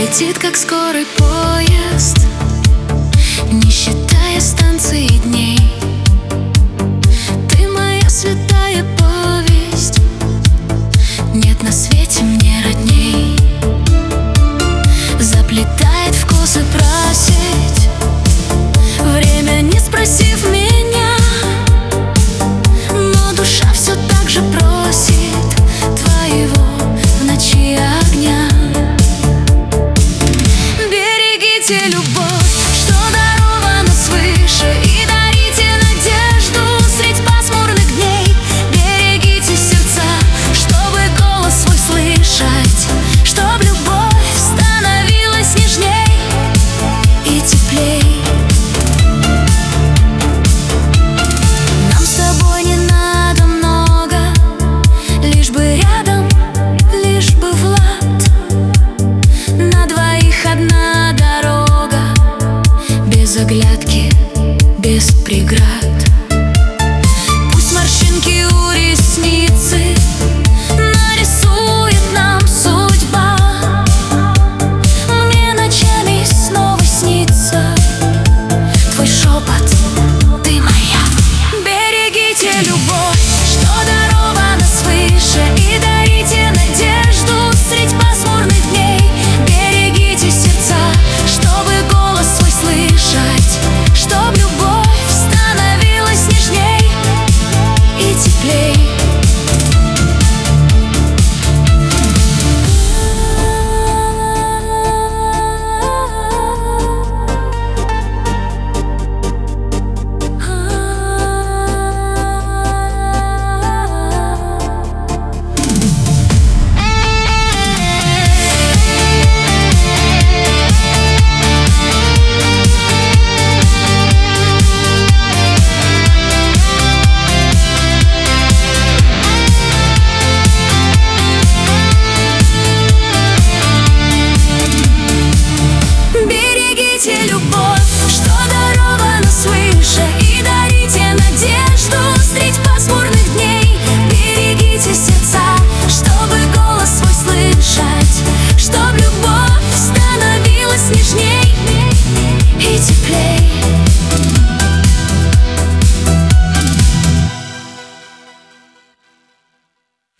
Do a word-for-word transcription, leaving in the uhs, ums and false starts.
летит, как скорый поезд, не считая станций и дней. Ты моя святая повесть, нет на свете мне родней. Заплетает в косы просить время, не спросив меня, но душа все так же просит твоего в ночи огня. Берегите любовь, что дарована свыше, и дарите надежду средь пасмурных дней. Берегите сердца, чтобы голос свой слышать, чтоб любовь становилась нежней и теплей. Нам с тобой не надо много, лишь бы рядом, лишь бы Влад. На двоих одна дорога, без оглядки